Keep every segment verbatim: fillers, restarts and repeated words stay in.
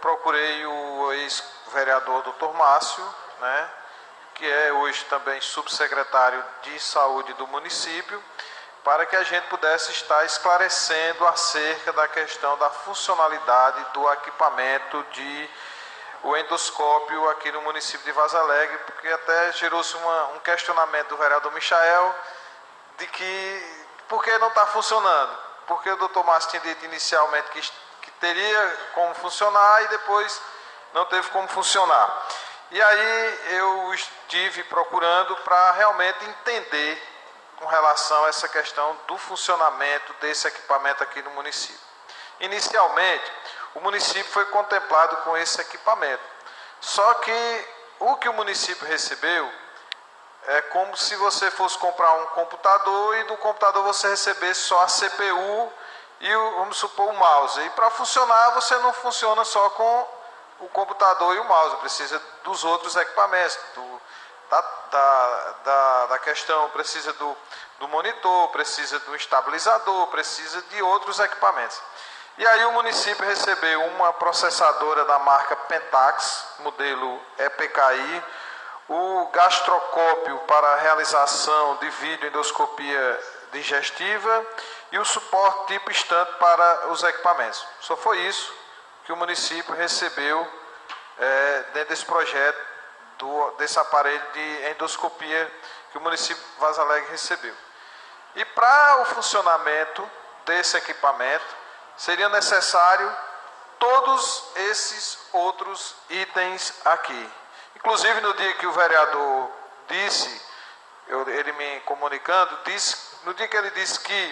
procurei o ex-vereador doutor Márcio, né, que é hoje também subsecretário de saúde do município, para que a gente pudesse estar esclarecendo acerca da questão da funcionalidade do equipamento de o endoscópio aqui no município de Vaza Alegre, porque até gerou-se um questionamento do vereador Michael de que por que não está funcionando, porque o doutor Márcio tinha dito inicialmente que, que teria como funcionar e depois não teve como funcionar. E aí eu estive procurando para realmente entender com relação a essa questão do funcionamento desse equipamento aqui no município. Inicialmente, o município foi contemplado com esse equipamento. Só que o que o município recebeu é como se você fosse comprar um computador e do computador você recebesse só a C P U e, o, vamos supor, o mouse. E para funcionar, você não funciona só com o computador e o mouse, precisa dos outros equipamentos, do, da, da, da, da questão, precisa do, do monitor, precisa do estabilizador, precisa de outros equipamentos. E aí o município recebeu uma processadora da marca Pentax, modelo E P K I, o gastrocópio para a realização de videoendoscopia digestiva e o suporte tipo stand para os equipamentos. Só foi isso que o município recebeu é, dentro desse projeto, do, desse aparelho de endoscopia que o município de Vaza Alegre recebeu. E para o funcionamento desse equipamento, seria necessário todos esses outros itens aqui. Inclusive, no dia que o vereador disse, eu, ele me comunicando, disse, no dia que ele disse que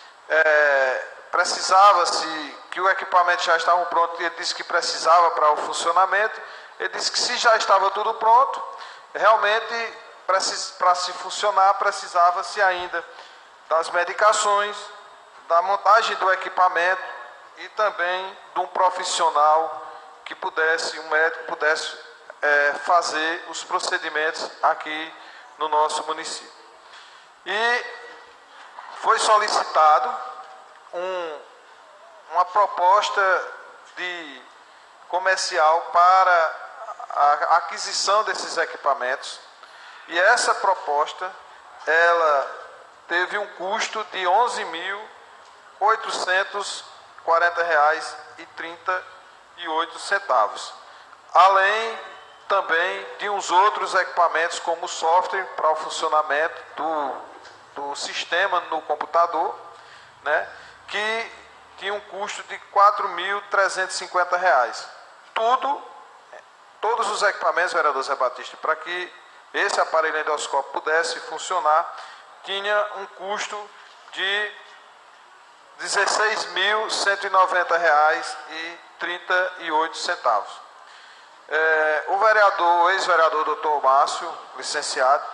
é, precisava-se, que o equipamento já estava pronto, ele disse que precisava para o funcionamento, ele disse que se já estava tudo pronto, realmente, para se funcionar, precisava-se ainda das medicações, da montagem do equipamento e também de um profissional que pudesse, um médico pudesse é, fazer os procedimentos aqui no nosso município. E foi solicitado um, uma proposta de comercial para a aquisição desses equipamentos, e essa proposta ela teve um custo de onze mil oitocentos e quarenta reais e trinta e oito centavos, além também de uns outros equipamentos como software para o funcionamento do, do sistema no computador, né, que tinha um custo de quatro mil trezentos e cinquenta reais. Tudo, todos os equipamentos, vereador Zé Batista, para que esse aparelho endoscópio pudesse funcionar, tinha um custo de dezesseis mil cento e noventa reais e trinta e oito centavos. É, o vereador, o ex-vereador doutor Márcio, licenciado,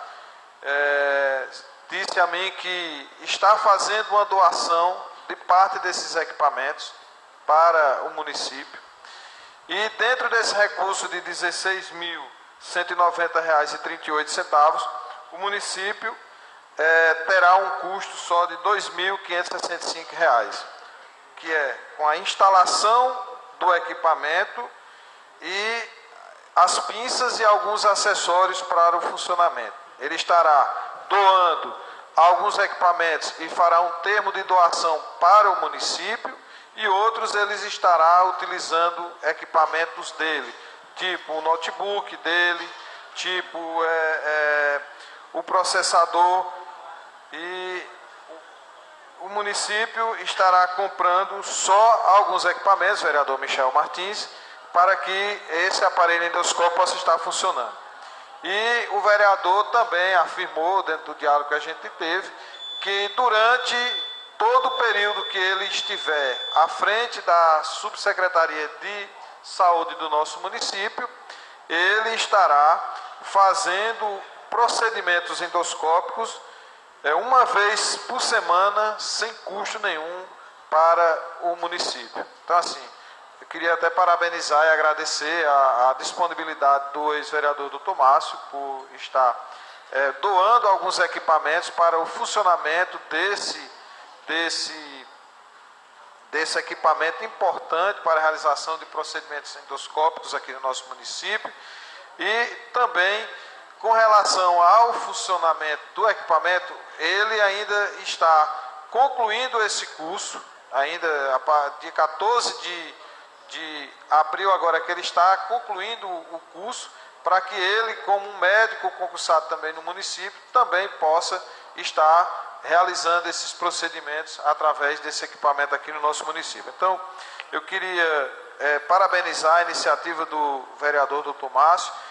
é, disse a mim que está fazendo uma doação de parte desses equipamentos para o município. E dentro desse recurso de dezesseis mil cento e noventa reais e trinta e oito centavos, o município é, terá um custo só de dois mil quinhentos e sessenta e cinco reais, que é com a instalação do equipamento e as pinças e alguns acessórios para o funcionamento. Ele estará doando alguns equipamentos e fará um termo de doação para o município, e outros eles estará utilizando equipamentos dele, tipo o notebook dele, tipo é, é, o processador, e o município estará comprando só alguns equipamentos, vereador Michel Martins, para que esse aparelho endoscópio possa estar funcionando. E o vereador também afirmou, dentro do diálogo que a gente teve, que durante todo o período que ele estiver à frente da Subsecretaria de Saúde do nosso município, ele estará fazendo procedimentos endoscópicos é, uma vez por semana, sem custo nenhum para o município. Então, assim, eu queria até parabenizar e agradecer a, a disponibilidade do ex-vereador doutor Márcio por estar é, doando alguns equipamentos para o funcionamento desse, desse, desse equipamento importante para a realização de procedimentos endoscópicos aqui no nosso município. E também, com relação ao funcionamento do equipamento, ele ainda está concluindo esse curso, ainda dia quatorze de, de abril agora que ele está concluindo o curso, para que ele, como um médico concursado também no município, também possa estar realizando esses procedimentos através desse equipamento aqui no nosso município. Então, eu queria é, parabenizar a iniciativa do vereador doutor Márcio,